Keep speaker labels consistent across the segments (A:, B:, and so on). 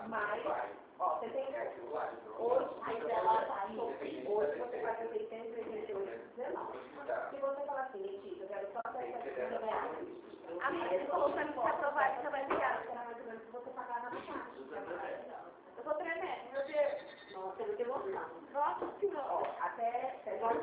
A: mais, ó, você tem hoje, ela tá aí, hoje você vai ter 688,19. Se você falar assim, Letícia, eu quero só R$7,50. A minha falou pra mim que aprovar, você vai ligar, porque era mais ou menos se você pagar na taxa. Eu tô tremendo, meu Deus. Nossa, eu tenho emoção. Nossa senhora. Até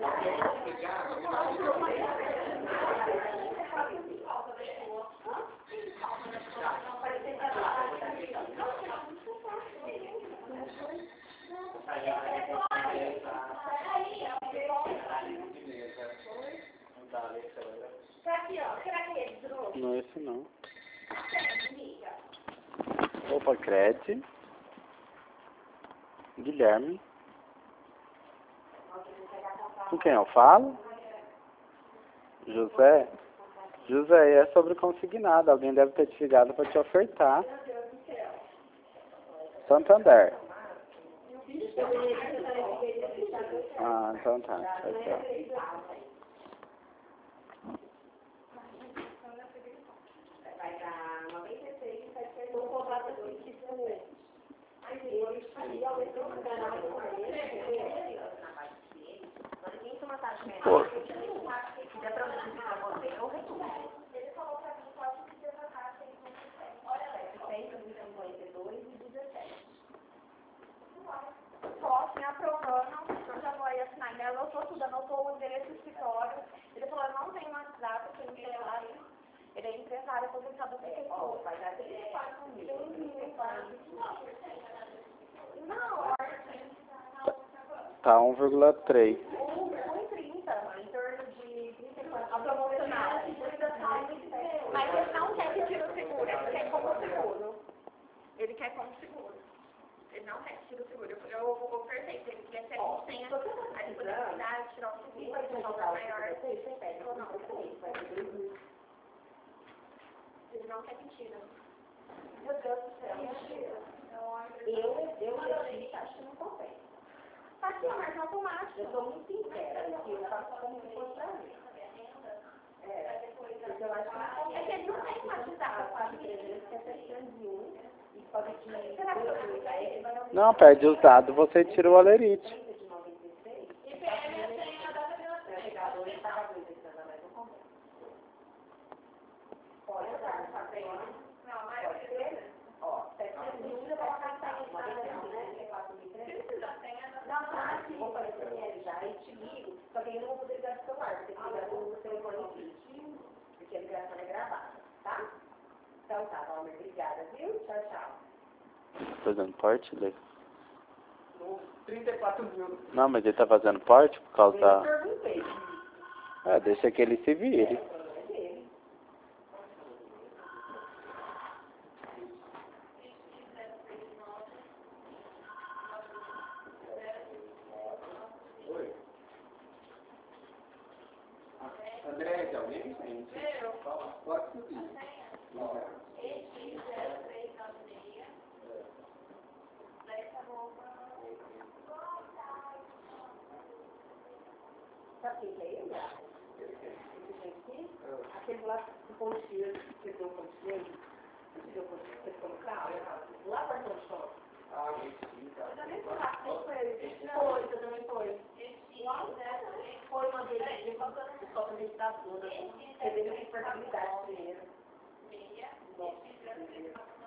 B: Não, esse não. Opa, Crete. Guilherme. Com quem eu falo? José. José, é sobre consignado. Alguém deve ter te ligado para te ofertar. Santander. Ah, então tá. Tchau, tchau.
A: vai dar 96, vai ser um contrato assim, mas ele aí aumentou o canal com ele, na base dele, mas quem toma taxa menor, se quiser produzir para você, eu retorno. Ele falou para mim, pode pedir essa taxa aí, olha lá, 152 e 17. Posso, me aprovando, eu já vou aí assinar, ele anotou tudo, anotou o endereço do escritório, ele falou, não tem WhatsApp, eu tenho celular. Ele é empresário aposentado do PSO, vai dar 34 mil. Não,
B: Tá 1,3.
A: 1,30, em torno de 34. A promocional. Mas ele não quer que tire o seguro, ele quer como seguro. Ele quer como seguro. Ele não quer que tire o seguro. Eu ofertei, se ele quer ser com senha, aí ele poder cuidar, tirar o seguro, vai ter um valor maior. Ou não. Ele não quer mentira. Meu Deus do céu. Eu acho que não compensa. Aqui, mas automático. Eu sou muito sincera. Eu faço como se fosse pra mim. Porque eu acho que não compensa. É que ele não tem WhatsApp. Sabe, 300, que é 701. E pode te...
B: Não, perde os dados, você tira o alerite.
A: Vou fazer CML já e te ligo, só que ainda não vou poder ligar do celular, porque tem que ligar do telefone fixo, porque a ligação é gravada, tá? Então tá, Valmer, obrigada, viu? Tchau, tchau.
B: Fazendo porte, Lê?
C: 34 mil.
B: Não, mas ele tá fazendo porte por causa da...
A: Eu perguntei.
B: deixa que ele se vire.
C: André, de alguém? Pode subir.
A: Sabe quem que é ele? Esse aqui? Aquele lá do concierge, que deu o concierge, que deu o concierge, que deu o carro, lá para o shopping.
C: Ah, sim, tá.
A: Eu também fui lá, foi, você também foi. Foi uma vez, ele falou que só para a gente dar tudo, teve uma portabilidade primeiro. Nossa,